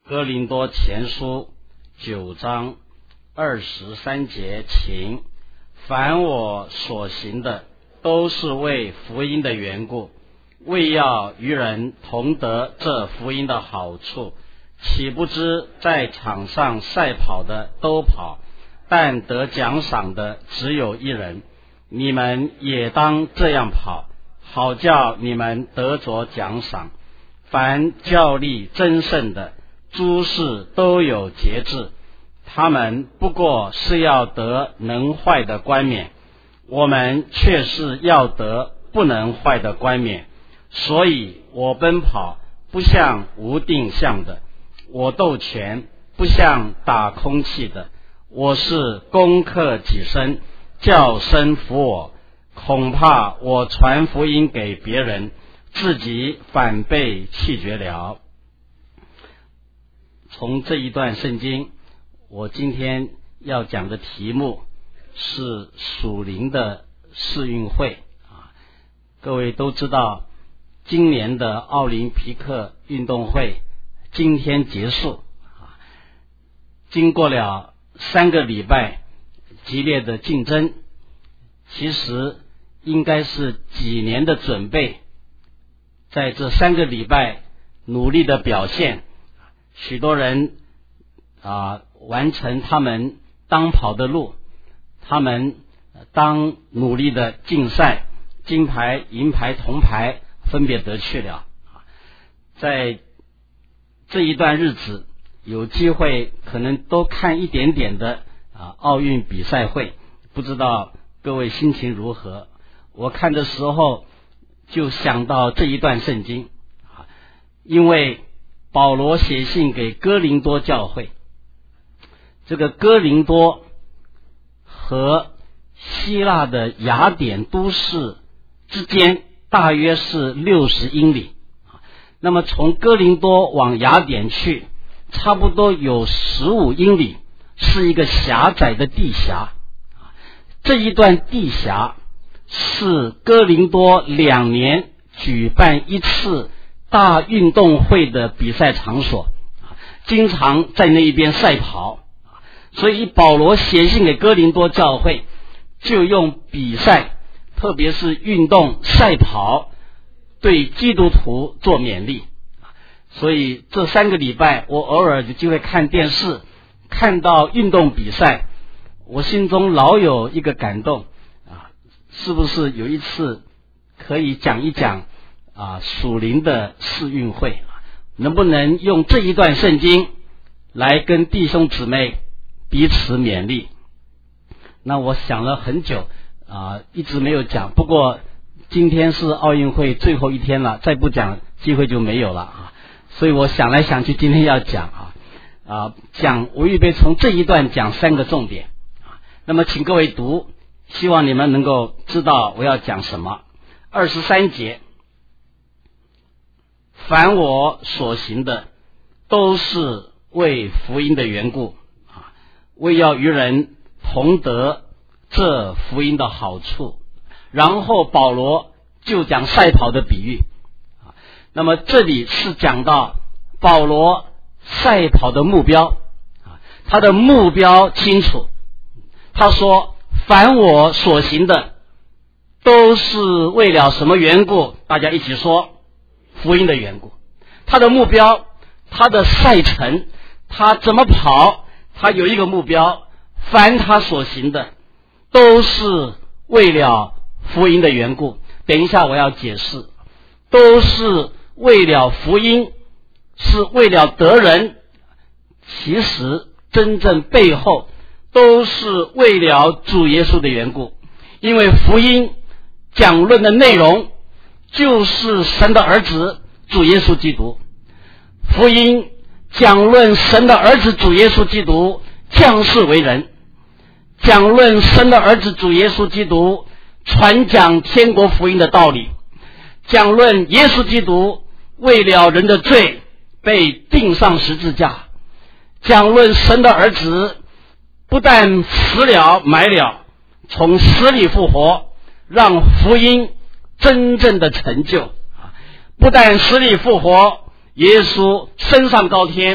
哥林多前书9章23节，请凡我所行的，都是为福音的缘故，为要与人同得这福音的好处。岂不知在场上赛跑的都跑，但得奖赏的只有一人。你们也当这样跑，好叫你们得着奖赏。凡较力争胜的，诸事都有节制，他们不过是要得能坏的冠冕，我们却是要得不能坏的冠冕。所以我奔跑不像无定向的，我斗拳不像打空气的，我是攻克己身，叫身服我。恐怕我传福音给别人，自己反被弃绝了。从这一段圣经，我今天要讲的题目是属灵的世运会。各位都知道，今年的奥林匹克运动会今天结束，经过了3个礼拜激烈的竞争，其实应该是几年的准备，在这3个礼拜努力的表现，许多人完成他们当跑的路，他们当努力的竞赛，金牌、银牌、铜牌分别得去了。在这一段日子，有机会可能都看一点点的奥运比赛会，不知道各位心情如何。我看的时候就想到这一段圣经，因为保罗写信给哥林多教会，这个哥林多和希腊的雅典都市之间大约是60英里，那么从哥林多往雅典去差不多有15英里，是一个狭窄的地峡。这一段地峡是哥林多2年举办一次大运动会的比赛场所，经常在那一边赛跑。所以保罗写信给哥林多教会，就用比赛，特别是运动赛跑，对基督徒做勉励。所以这3个礼拜我偶尔有机会看电视，看到运动比赛，我心中老有一个感动，是不是有一次可以讲一讲属灵的世运会，能不能用这一段圣经来跟弟兄姊妹彼此勉励。那我想了很久一直没有讲，不过今天是奥运会最后一天了，再不讲机会就没有了所以我想来想去，今天要讲我预备从这一段讲3个重点那么请各位读，希望你们能够知道我要讲什么。23节，凡我所行的，都是为福音的缘故，为要与人同得这福音的好处。然后保罗就讲赛跑的比喻，那么这里是讲到保罗赛跑的目标，他的目标清楚。他说凡我所行的，都是为了什么缘故？大家一起说，福音的缘故。他的目标，他的赛程，他怎么跑，他有一个目标，凡他所行的都是为了福音的缘故。等一下我要解释，都是为了福音，是为了得人，其实真正背后都是为了主耶稣的缘故。因为福音讲论的内容就是神的儿子主耶稣基督，福音讲论神的儿子主耶稣基督降世为人，讲论神的儿子主耶稣基督传讲天国福音的道理，讲论耶稣基督为了人的罪被钉上十字架，讲论神的儿子不但死了埋了，从死里复活，让福音真正的成就。不但死里复活，耶稣升上高天，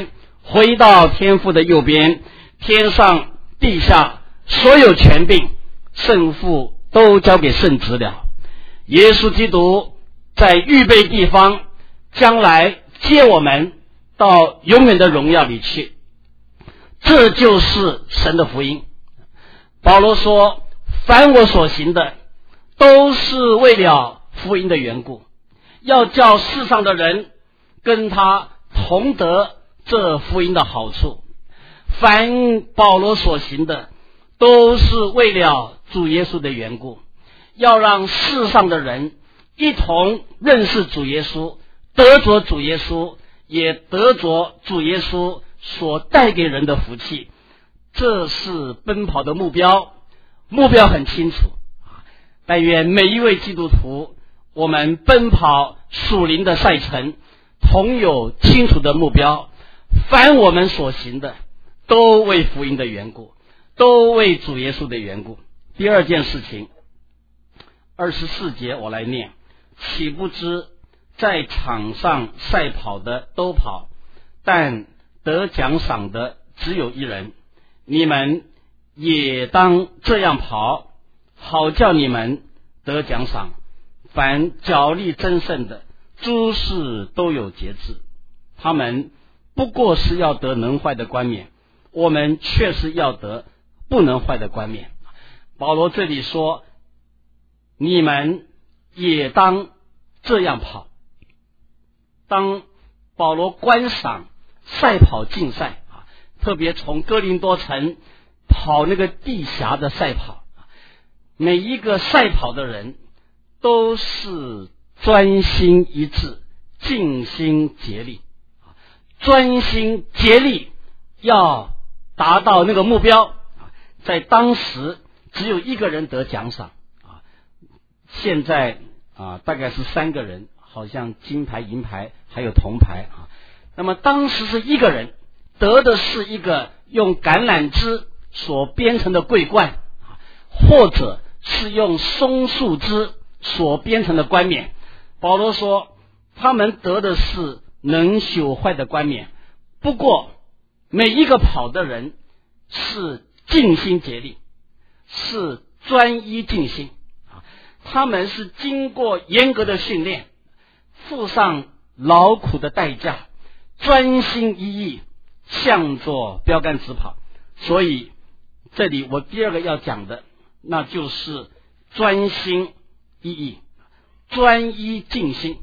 回到天父的右边，天上地下所有权柄圣父都交给圣子了。耶稣基督在预备地方，将来接我们到永远的荣耀里去。这就是神的福音。保罗说，凡我所行的都是为了福音的缘故，要叫世上的人跟他同得这福音的好处。凡保罗所行的都是为了主耶稣的缘故，要让世上的人一同认识主耶稣，得着主耶稣，也得着主耶稣所带给人的福气。这是奔跑的目标，目标很清楚。但愿每一位基督徒，我们奔跑属灵的赛程，同有清楚的目标，凡我们所行的都为福音的缘故，都为主耶稣的缘故。第二件事情，24节我来念，岂不知在场上赛跑的都跑，但得奖赏的只有一人，你们也当这样跑，好叫你们得奖赏。凡脚力争胜的，诸事都有节制，他们不过是要得能坏的冠冕，我们却是要得不能坏的冠冕。保罗这里说，你们也当这样跑。当保罗观赏赛跑竞赛，特别从哥林多城跑那个地峡的赛跑，每一个赛跑的人都是专心一致，尽心竭力，专心竭力要达到那个目标。在当时只有一个人得奖赏，现在大概是3个人，好像金牌、银牌还有铜牌。那么当时是一个人得的是一个用橄榄枝所编成的桂冠，或者是用松树枝所编成的冠冕。保罗说，他们得的是能朽坏的冠冕，不过每一个跑的人是尽心竭力，是专一尽心，他们是经过严格的训练，付上劳苦的代价，专心一意向着标杆直跑。所以这里我第二个要讲的，那就是专心一意，专一尽心。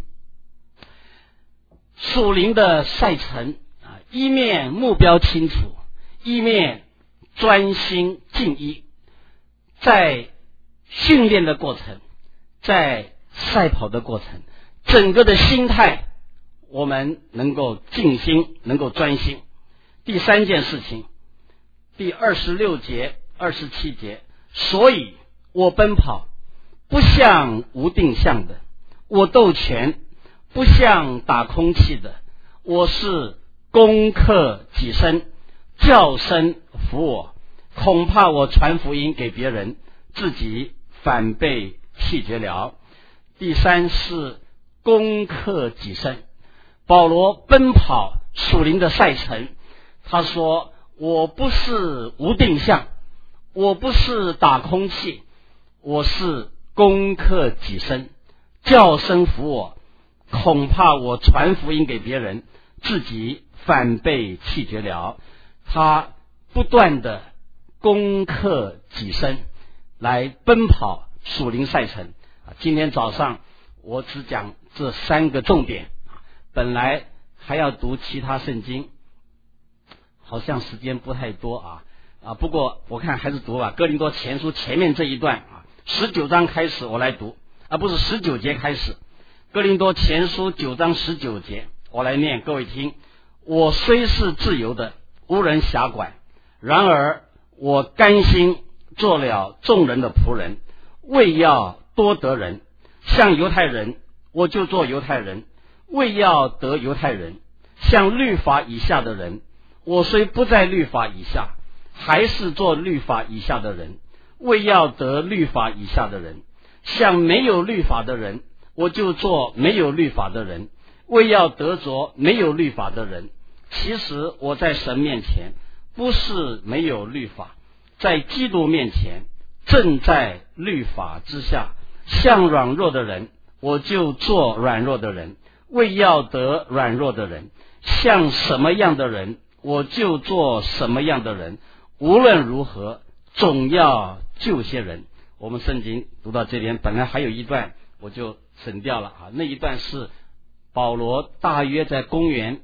属灵的赛程，一面目标清楚，一面专心尽意。在训练的过程，在赛跑的过程，整个的心态我们能够尽心，能够专心。第三件事情，第26节、27节，所以我奔跑不像无定向的，我斗拳不像打空气的，我是攻克己身，叫声服我，恐怕我传福音给别人，自己反被弃绝了。第三是攻克己身。保罗奔跑属灵的赛程，他说，我不是无定向，我不是打空气，我是攻克己身，叫声服我，恐怕我传福音给别人，自己反被弃绝了。他不断的攻克己身来奔跑属灵赛程。今天早上我只讲这3个重点，本来还要读其他圣经，好像时间不太多不过我看还是读吧。哥林多前书前面这一段19章开始我来读，不是19节开始。哥林多前书9章19节我来念，各位听。我虽是自由的，无人辖管，然而我甘心做了众人的仆人，为要多得人。像犹太人，我就做犹太人，为要得犹太人。像律法以下的人，我虽不在律法以下，还是做律法以下的人，为要得律法以下的人。像没有律法的人，我就做没有律法的人，为要得着没有律法的人。 其实我在神面前不是没有律法，在基督面前正在律法之下。像软弱的人，我就做软弱的人，为要得软弱的人；像什么样的人，我就做什么样的人。无论如何，总要救些人。我们圣经读到这边，本来还有一段我就省掉了那一段是保罗大约在公元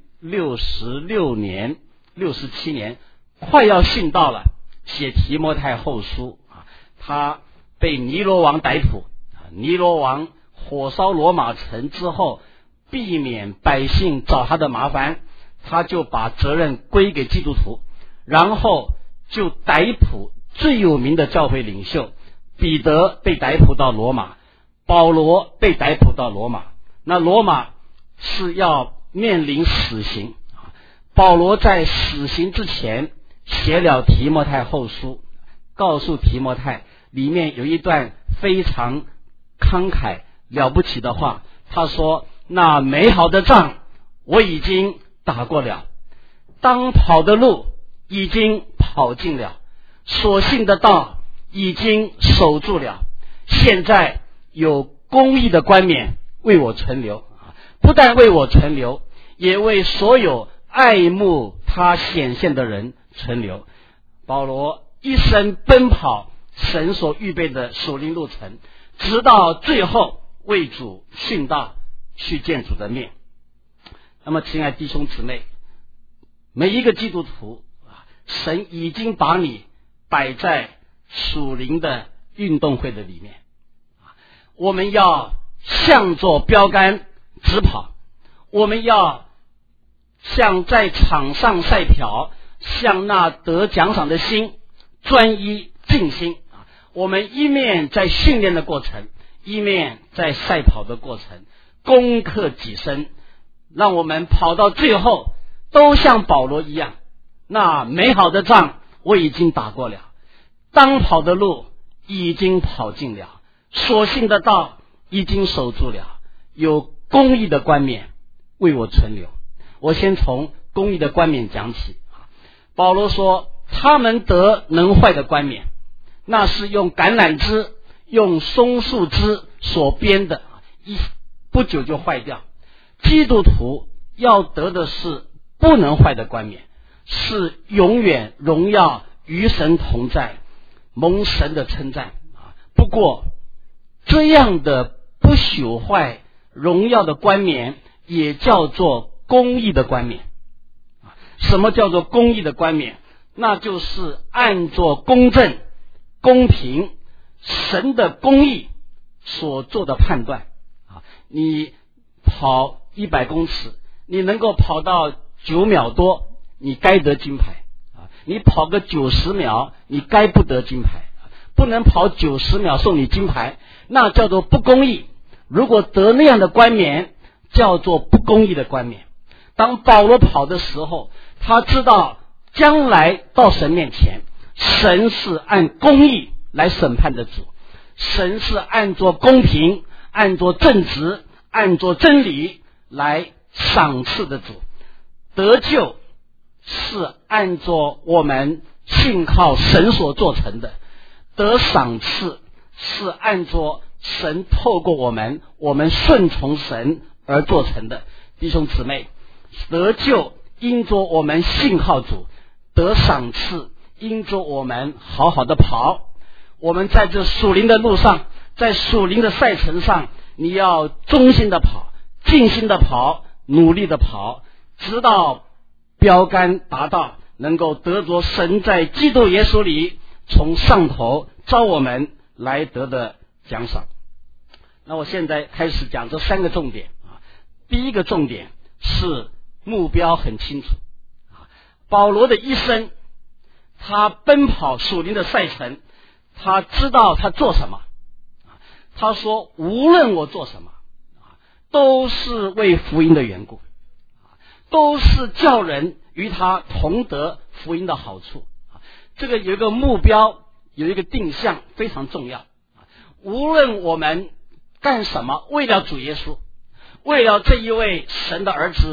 66年、67年，快要殉道了，写提摩太后书他被尼罗王逮捕，尼罗王火烧罗马城之后，避免百姓找他的麻烦，他就把责任归给基督徒，然后就逮捕最有名的教会领袖彼得，被逮捕到罗马，保罗被逮捕到罗马。那罗马是要面临死刑，保罗在死刑之前写了提摩太后书，告诉提摩太，里面有一段非常慷慨了不起的话，他说：那美好的仗我已经打过了，当跑的路已经跑尽了，所信的道已经守住了，现在有公义的冠冕为我存留，不但为我存留，也为所有爱慕他显现的人存留。保罗一生奔跑神所预备的属灵路程，直到最后为主殉道，去见主的面。那么亲爱的弟兄姊妹，每一个基督徒，神已经把你摆在属灵的运动会的里面，我们要向着标杆直跑，我们要像在场上赛跑，像那得奖赏的心专一尽心。我们一面在训练的过程，一面在赛跑的过程，攻克己身，让我们跑到最后都像保罗一样，那美好的仗我已经打过了，当跑的路已经跑尽了，所信的道已经守住了，有公义的冠冕为我存留。我先从公义的冠冕讲起。保罗说，他们得能坏的冠冕，那是用橄榄枝、用松树枝所编的，不久就坏掉。基督徒要得的是不能坏的冠冕，是永远荣耀与神同在，蒙神的称赞。不过这样的不朽坏荣耀的冠冕也叫做公义的冠冕。什么叫做公义的冠冕？那就是按着公正、公平、神的公义所做的判断。你跑100公尺，你能够跑到9秒多，你该得金牌。你跑个90秒，你该不得金牌。不能跑90秒送你金牌，那叫做不公义。如果得那样的冠冕，叫做不公义的冠冕。当保罗跑的时候，他知道将来到神面前，神是按公义来审判的主，神是按着公平、按着正直、按着真理来赏赐的主。得救是按着我们信靠神所做成的，得赏赐是按着神透过我们顺从神而做成的。弟兄姊妹，得救因着我们信靠主，得赏赐因着我们好好的跑。我们在这属灵的路上，在属灵的赛程上，你要忠心的跑，尽心的跑，努力的跑，直到标杆达到，能够得着神在基督耶稣里从上头召我们来得的奖赏。那我现在开始讲这3个重点。第一个重点是目标很清楚。保罗的一生，他奔跑属灵的赛程，他知道他做什么。他说，无论我做什么，都是为福音的缘故，都是叫人与他同得福音的好处。这个有一个目标，有一个定向，非常重要。无论我们干什么，为了主耶稣，为了这一位神的儿子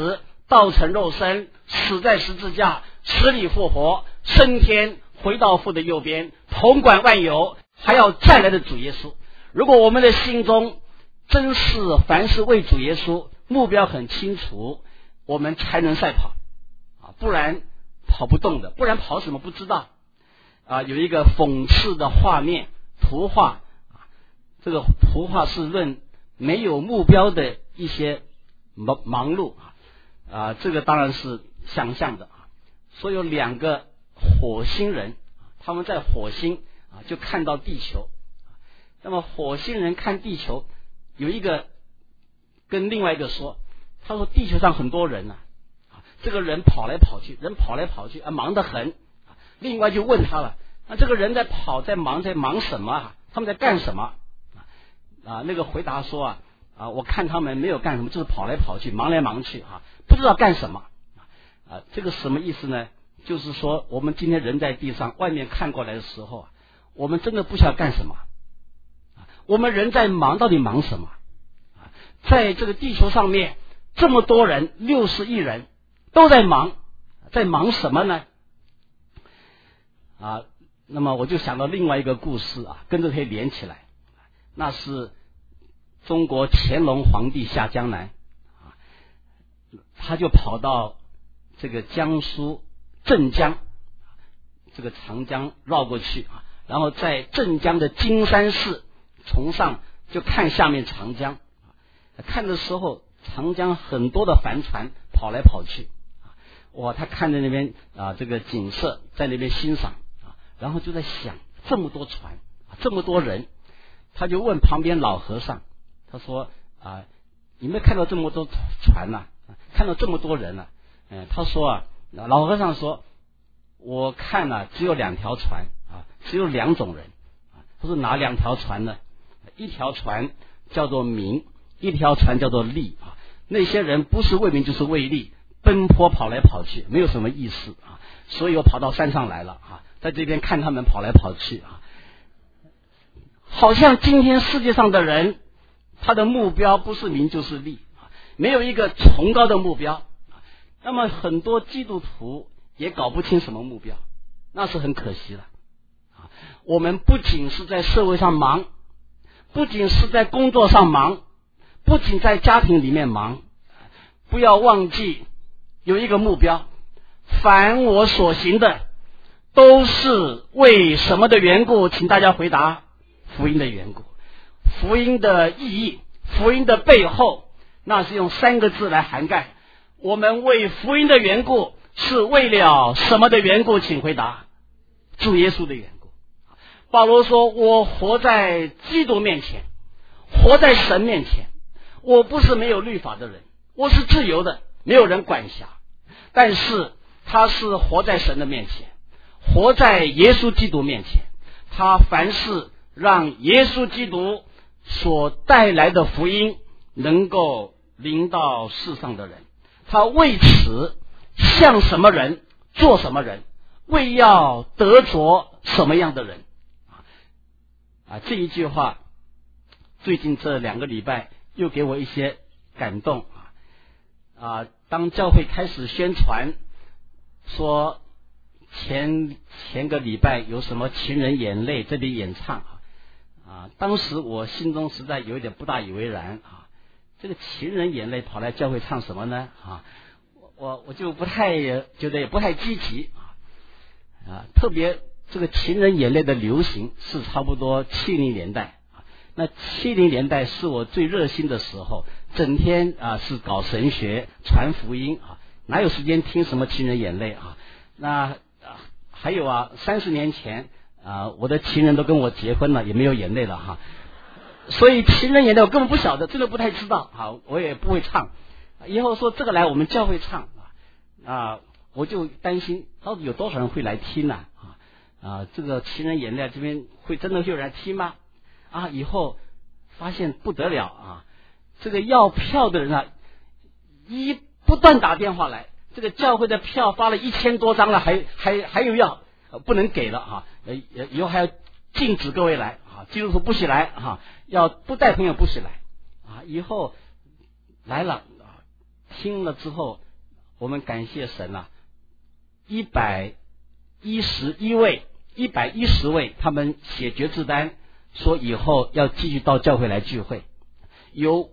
道成肉身，死在十字架，死里复活，升天，回到父的右边，统管万有，还要再来的主耶稣。如果我们的心中真是凡是为主耶稣，目标很清楚，我们才能赛跑不然跑不动的，不然跑什么不知道有一个讽刺的画面图画这个图画是论没有目标的一些忙碌这个当然是想象的所以有2个火星人，他们在火星就看到地球。那么火星人看地球，有一个跟另外一个说，他说地球上很多人这个人跑来跑去忙得很另外就问他了，那这个人在跑在忙什么他们在干什么那个回答说我看他们没有干什么，就是跑来跑去忙来忙去不知道干什么这个什么意思呢？就是说我们今天人在地上外面看过来的时候我们真的不晓得干什么我们人在忙，到底忙什么在这个地球上面这么多人60亿人都在忙什么呢那么我就想到另外一个故事跟这可以连起来，那是中国乾隆皇帝下江南他就跑到这个江苏镇江，这个长江绕过去然后在镇江的金山寺从上就看下面长江，看的时候长江很多的帆船跑来跑去他看着那边这个景色在那边欣赏然后就在想这么多船这么多人，他就问旁边老和尚，他说你没有看到这么多船看到这么多人他说老和尚说我看只有2条船只有2种人他说哪2条船呢？一条船叫做名，一条船叫做利那些人不是为名就是为利，奔波跑来跑去没有什么意思所以我跑到山上来了在这边看他们跑来跑去好像今天世界上的人他的目标不是名就是利没有一个崇高的目标那么很多基督徒也搞不清什么目标，那是很可惜了我们不仅是在社会上忙，不仅是在工作上忙，不仅在家庭里面忙，不要忘记有一个目标，凡我所行的都是为什么的缘故？请大家回答，福音的缘故。福音的意义，福音的背后，那是用3个字来涵盖。我们为福音的缘故是为了什么的缘故？请回答，主耶稣的缘故。保罗说，我活在基督面前，活在神面前，我不是没有律法的人，我是自由的，没有人管辖，但是他是活在神的面前，活在耶稣基督面前，他凡是让耶稣基督所带来的福音能够临到世上的人，他为此像什么人做什么人，为要得着什么样的人这一句话最近这2个礼拜又给我一些感动当教会开始宣传说前个礼拜有什么情人眼泪这里演唱当时我心中实在有点不大以为然这个情人眼泪跑来教会唱什么呢我就不太觉得也不太积极特别这个情人眼泪的流行是差不多70年代那70年代是我最热心的时候，整天是搞神学传福音哪有时间听什么情人眼泪那还有30年前我的情人都跟我结婚了，也没有眼泪了所以情人眼泪我根本不晓得，真的不太知道我也不会唱。以后说这个来我们教会唱我就担心到底有多少人会来听呢这个情人眼泪这边会真的有人来听吗以后发现不得了这个要票的人不断打电话来，这个教会的票发了1000多张了，还有要不能给了以后还要禁止各位来基督徒不许来要不带朋友不许来以后来了听了之后我们感谢神啊，110位他们写决志单，说以后要继续到教会来聚会。有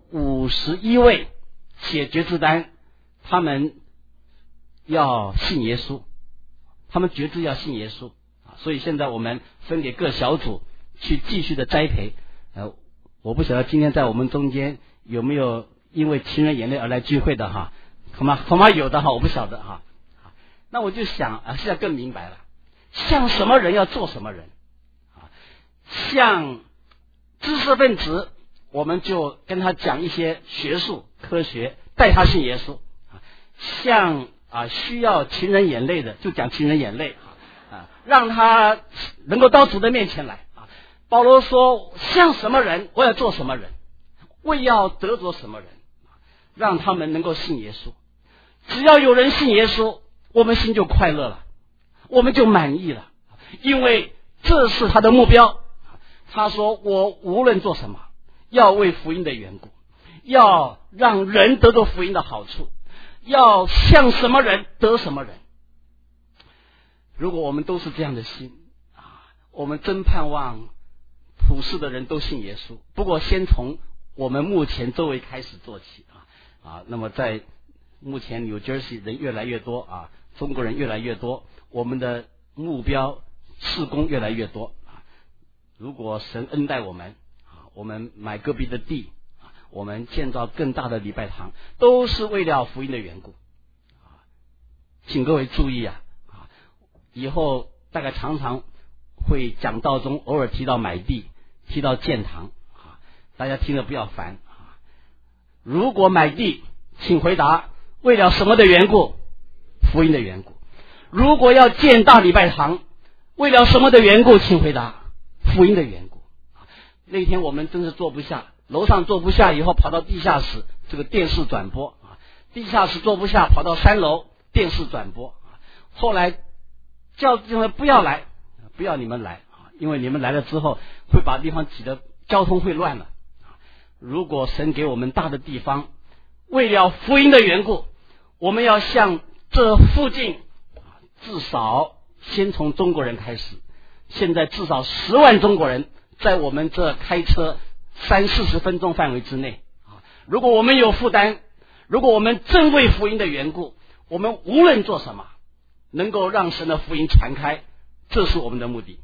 51位写决志单，他们要信耶稣，他们决志要信耶稣啊。所以现在我们分给各小组去继续的栽培。我不晓得今天在我们中间有没有因为情人眼泪而来聚会的哈，恐怕有的哈，我不晓得哈。那我就想现在更明白了，像什么人要做什么人啊？像知识分子，我们就跟他讲一些学术科学，带他信耶稣啊。像需要情人眼泪的，就讲情人眼泪啊，让他能够到主的面前来啊。保罗说，像什么人，我要做什么人，为要得着什么人，让他们能够信耶稣。只要有人信耶稣，我们心就快乐了，我们就满意了，因为这是他的目标。他说，我无论做什么，要为福音的缘故，要让人得到福音的好处，要像什么人得什么人。如果我们都是这样的心我们真盼望普世的人都信耶稣。不过先从我们目前周围开始做起那么在目前New Jersey人越来越多中国人越来越多，我们的目标事工越来越多如果神恩待我们我们买隔壁的地我们建造更大的礼拜堂，都是为了福音的缘故请各位注意以后大概常常会讲道中偶尔提到买地，提到建堂大家听了不要烦如果买地，请回答为了什么的缘故？福音的缘故。如果要建大礼拜堂，为了什么的缘故？请回答福音的缘故。那天我们真是坐不下，楼上坐不下以后跑到地下室，这个电视转播地下室坐不下，跑到3楼电视转播后来叫不要来，不要你们来因为你们来了之后会把地方挤得交通会乱了如果神给我们大的地方，为了福音的缘故，我们要向这附近至少先从中国人开始，现在至少10万中国人在我们这开车30-40分钟范围之内如果我们有负担，如果我们真为福音的缘故，我们无论做什么能够让神的福音传开，这是我们的目的。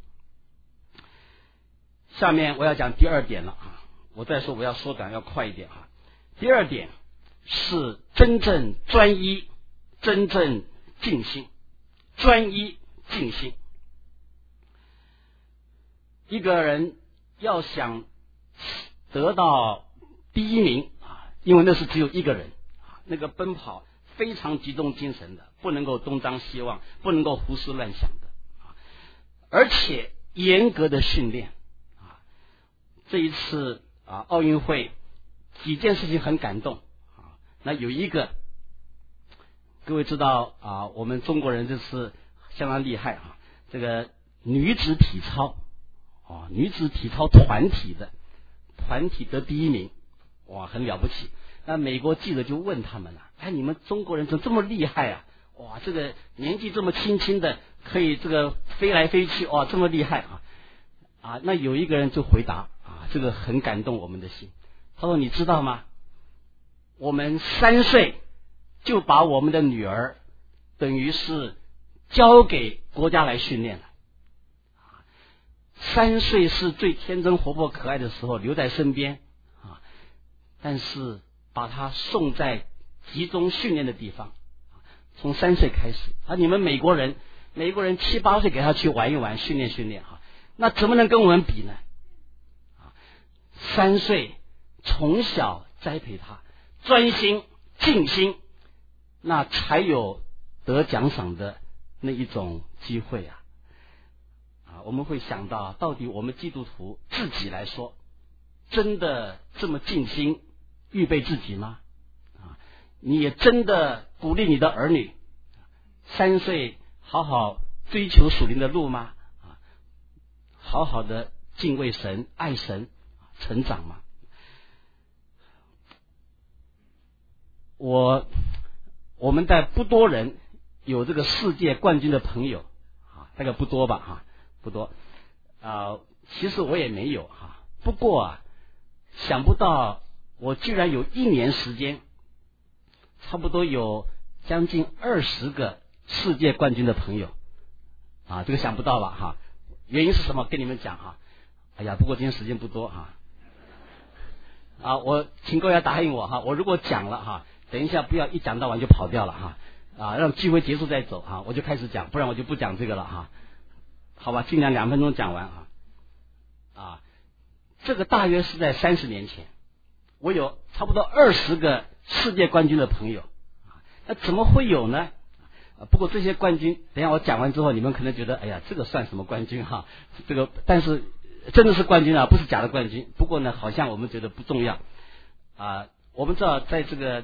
下面我要讲第2点了我再说我要缩短要快一点第2点是真正专一，真正尽心。专一尽心。一个人要想得到第1名因为那是只有一个人那个奔跑非常集中精神的，不能够东张西望，不能够胡思乱想的而且严格的训练这一次奥运会几件事情很感动那有一个各位知道我们中国人这次相当厉害这个女子体操女子体操团体得第1名哇，很了不起。那美国记者就问他们了你们中国人怎么这么厉害哇，这个年纪这么轻轻的可以这个飞来飞去哇，这么厉害那有一个人就回答这个很感动我们的心。他说你知道吗，我们3岁就把我们的女儿等于是交给国家来训练了3岁是最天真活泼可爱的时候，留在身边但是把她送在集中训练的地方，从3岁开始你们美国人7-8岁给他去玩一玩，训练那怎么能跟我们比呢？3岁从小栽培他专心尽心，那才有得奖赏的那一种机会我们会想到到底我们基督徒自己来说真的这么尽心预备自己吗你也真的鼓励你的儿女3岁好好追求属灵的路吗好好的敬畏神爱神成长吗？ 我们在不多人有这个世界冠军的朋友啊，大概不多吧哈，不多其实我也没有哈，不过想不到我居然有1年时间，差不多有将近20个世界冠军的朋友啊，这个想不到吧哈？原因是什么？跟你们讲哈。哎呀，不过今天时间不多哈。我请各位要答应我哈，我如果讲了哈，等一下不要一讲到完就跑掉了哈，让聚会结束再走哈，我就开始讲，不然我就不讲这个了哈。好吧，尽量2分钟讲完这个大约是在30年前，我有差不多20个世界冠军的朋友那怎么会有呢？不过这些冠军，等一下我讲完之后，你们可能觉得，哎呀，这个算什么冠军哈？这个，但是真的是冠军不是假的冠军。不过呢，好像我们觉得不重要我们知道，在这个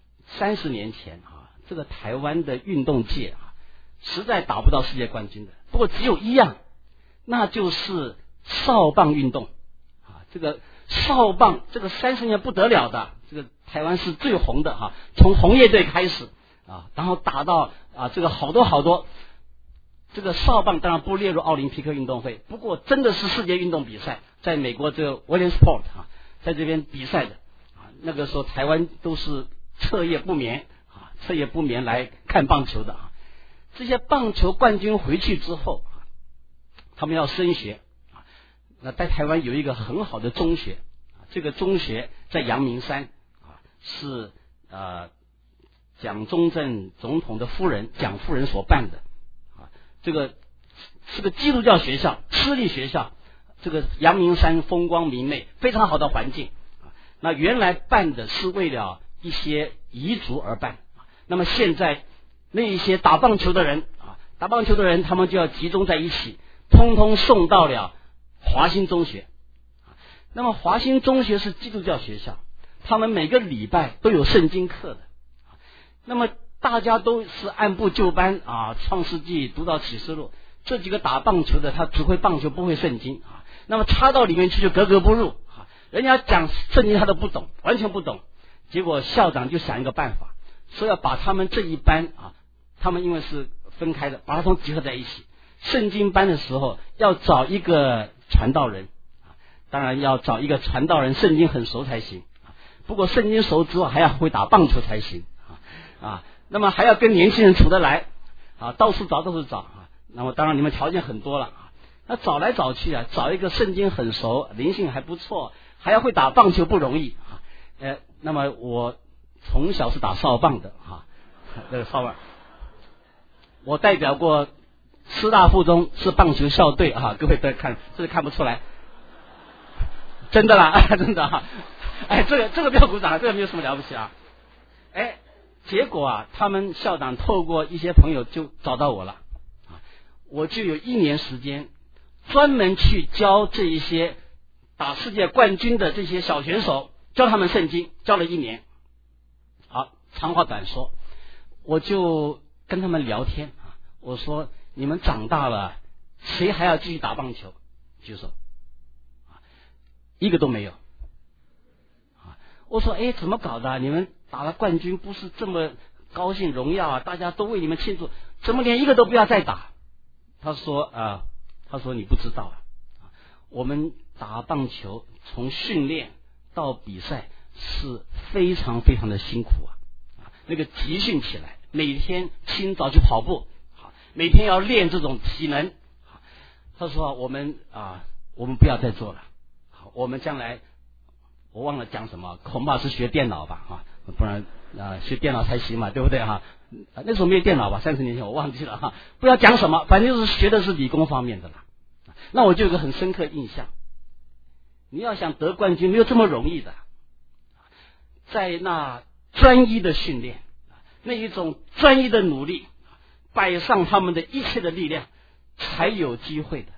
30年前这个台湾的运动界实在打不到世界冠军的。不过只有一样，那就是少棒运动这个少棒，这个30年不得了的，这个台湾是最红的从红叶队开始然后打到这个好多这个少棒当然不列入奥林匹克运动会，不过真的是世界运动比赛，在美国这个 Williamsport 在这边比赛的那个时候台湾都是彻夜不眠来看棒球的这些棒球冠军回去之后他们要升学那在台湾有一个很好的中学这个中学在阳明山是蒋中正总统的夫人蒋夫人所办的这个是个基督教学校，私立学校，这个阳明山风光明媚，非常好的环境那原来办的是为了一些彝族而办那么现在那一些打棒球的人他们就要集中在一起，通通送到了华兴中学那么华兴中学是基督教学校，他们每个礼拜都有圣经课的那么大家都是按部就班创世纪读到启示录，这几个打棒球的他只会棒球不会圣经那么插到里面去就格格不入人家讲圣经他都不懂，完全不懂。结果校长就想一个办法，说要把他们这一班他们因为是分开的，把他们集合在一起。圣经班的时候要找一个传道人当然要找一个传道人圣经很熟才行不过圣经熟之后还要会打棒球才行那么还要跟年轻人处得来到处找那么当然你们条件很多了那找来找去找一个圣经很熟灵性还不错还要会打棒球不容易那么我从小是打少棒的这个少棒我代表过师大附中是棒球校队各位都看，这个看不出来，真的啦真的这个不要鼓掌，这个没有什么了不起结果他们校长透过一些朋友就找到我了我就有1年时间专门去教这一些打世界冠军的这些小选手，教他们圣经，教了1年。好，长话短说，我就跟他们聊天我说你们长大了谁还要继续打棒球？举手一个都没有我说怎么搞的你们打了冠军不是这么高兴荣耀大家都为你们庆祝，怎么连一个都不要再打？他说你不知道我们打棒球从训练到比赛是非常非常的辛苦那个集训起来，每天清早去跑步每天要练这种体能他说我们不要再做了我们将来我忘了讲什么，恐怕是学电脑吧不然学电脑才行嘛，对不对那时候没有电脑吧，30年前我忘记了不要讲什么，反正就是学的是理工方面的了。那我就有个很深刻印象，你要想得冠军没有这么容易的，在那专一的训练，那一种专一的努力，摆上他们的一切的力量，才有机会的。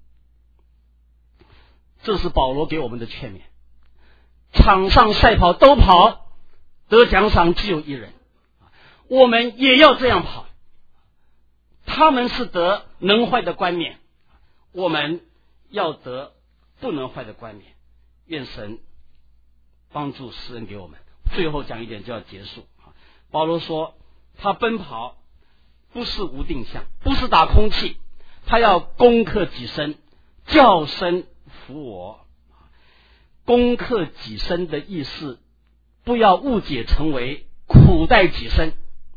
这是保罗给我们的劝勉。场上赛跑都跑，得奖赏只有一人，我们也要这样跑。他们是得能坏的冠冕，我们要得不能坏的冠冕。愿神帮助施恩给我们。最后讲一点就要结束。保罗说他奔跑不是无定向，不是打空气，他要攻克己身，叫声服我。攻克己身的意思，不要误解成为苦待己身。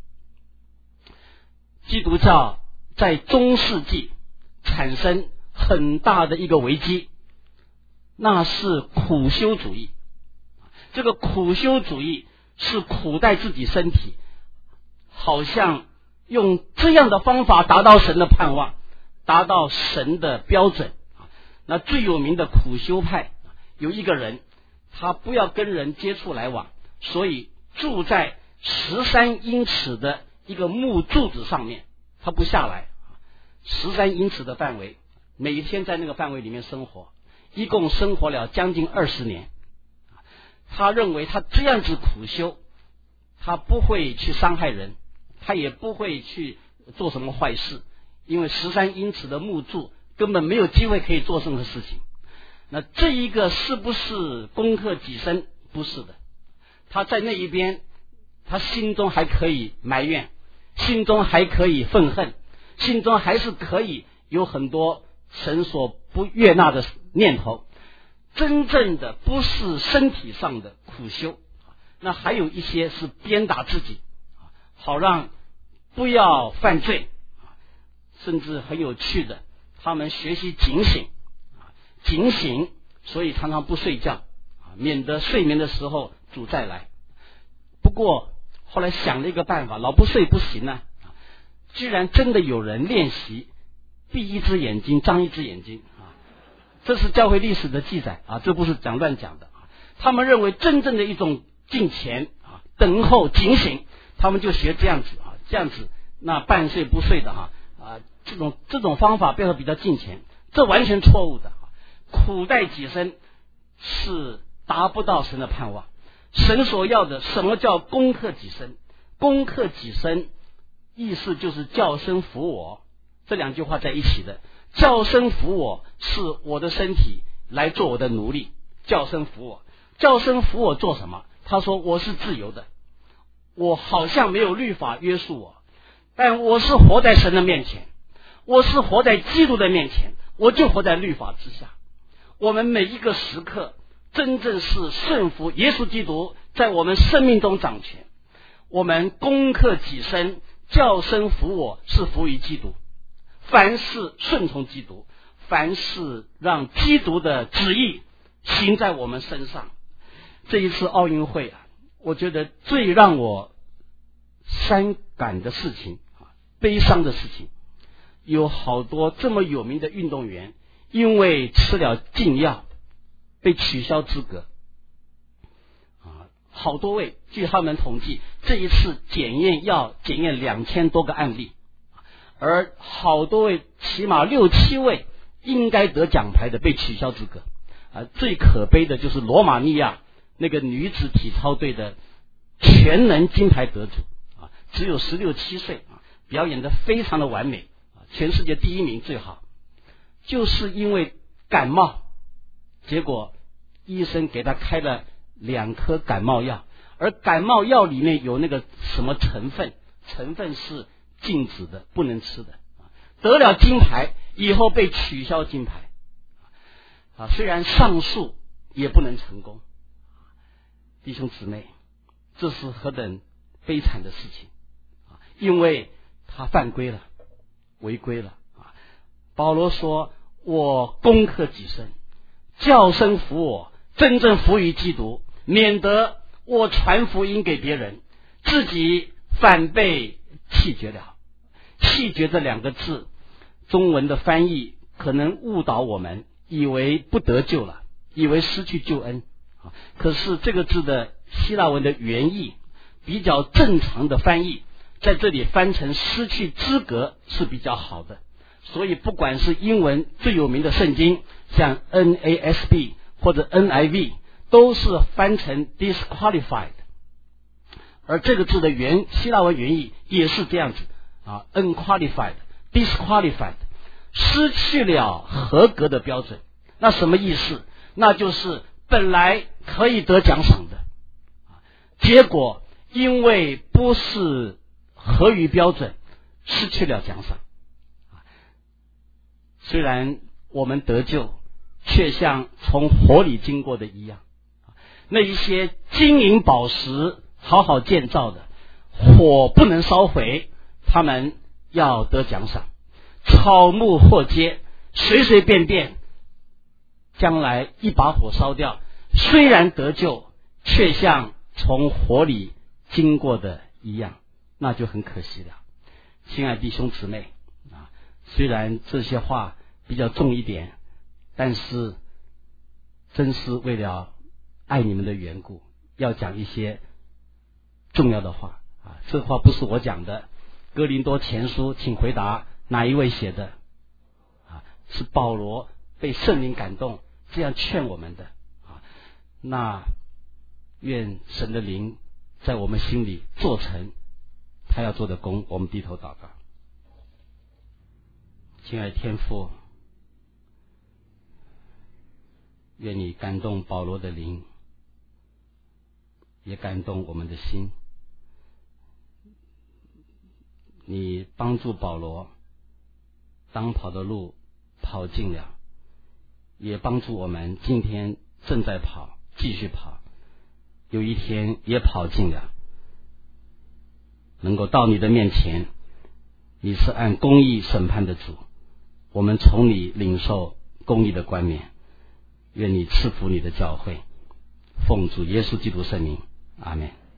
基督教在中世纪产生很大的一个危机，那是苦修主义。这个苦修主义是苦待自己身体，好像用这样的方法达到神的盼望，达到神的标准。那最有名的苦修派有一个人，他不要跟人接触来往，所以住在13英尺的一个木柱子上面，他不下来。13英尺的范围，每一天在那个范围里面生活，一共生活了将近20年。他认为他这样子苦修，他不会去伤害人，他也不会去做什么坏事，因为13英尺的木柱根本没有机会可以做任何事情。那这一个是不是攻克己身？不是的。他在那一边，他心中还可以埋怨，心中还可以愤恨，心中还是可以有很多神所不悦纳的念头。真正的不是身体上的苦修，那还有一些是鞭打自己，好让不要犯罪。甚至很有趣的，他们学习警醒，所以常常不睡觉，免得睡眠的时候主再来。不过后来想了一个办法，老不睡不行啊。居然真的有人练习闭一只眼睛张一只眼睛，这是教会历史的记载啊，这不是乱讲的。他们认为真正的一种敬虔等候警醒，他们就学这样子，那半睡不睡的这种方法背后比较敬虔，这完全错误的。苦待己身是达不到神的盼望。神所要的什么叫攻克己身？攻克己身意思就是叫声服我，这两句话在一起的。叫声服我是我的身体来做我的奴隶，叫声服我。叫声服我做什么？他说我是自由的，我好像没有律法约束我，但我是活在神的面前，我是活在基督的面前，我就活在律法之下。我们每一个时刻真正是顺服耶稣基督在我们生命中掌权。我们攻克己身，叫声服我，是服于基督。凡事顺从基督，凡事让基督的旨意行在我们身上。这一次奥运会我觉得最让我伤感的事情，悲伤的事情，有好多这么有名的运动员因为吃了禁药被取消资格。好多位，据他们统计，这一次检验2000多个案例，而好多位，起码6、7位应该得奖牌的被取消资格。最可悲的就是罗马尼亚那个女子体操队的全能金牌得主，只有16、17岁，表演得非常的完美，全世界第1名最好，就是因为感冒，结果医生给他开了2颗感冒药，而感冒药里面有那个什么成分是禁止的，不能吃的。得了金牌以后被取消金牌，虽然上诉也不能成功。弟兄姊妹，这是何等悲惨的事情，因为他犯规了，违规了。保罗说我攻克己身，叫声服我，真正服于基督，免得我传福音给别人，自己反被弃绝了。弃绝这2个字，中文的翻译可能误导我们，以为不得救了，以为失去救恩。可是这个字的希腊文的原意比较正常的翻译，在这里翻成失去资格是比较好的。所以不管是英文最有名的圣经，像 NASB 或者 NIV， 都是翻成 disqualified， 而这个字的希腊文原意也是这样子，unqualified disqualified， 失去了合格的标准。那什么意思？那就是本来可以得奖赏的，结果因为不是合于标准，失去了奖赏。虽然我们得救，却像从火里经过的一样。那一些金银宝石好好建造的，火不能烧毁，他们要得奖赏。草木或皆随随便便，将来一把火烧掉，虽然得救，却像从火里经过的一样，那就很可惜了。亲爱弟兄姊妹啊，虽然这些话比较重一点，但是真是为了爱你们的缘故，要讲一些重要的话啊。这话不是我讲的，哥林多前书，请回答哪一位写的啊？是保罗被圣灵感动这样劝我们的啊。那愿神的灵在我们心里做成他要做的工。我们低头祷告。亲爱的天父，愿你感动保罗的灵，也感动我们的心。你帮助保罗当跑的路跑尽了，也帮助我们今天正在跑，继续跑，有一天也跑尽了，能够到你的面前。你是按公义审判的主，我们从你领受公义的冠冕。愿你赐福你的教会，奉主耶稣基督圣名，阿们。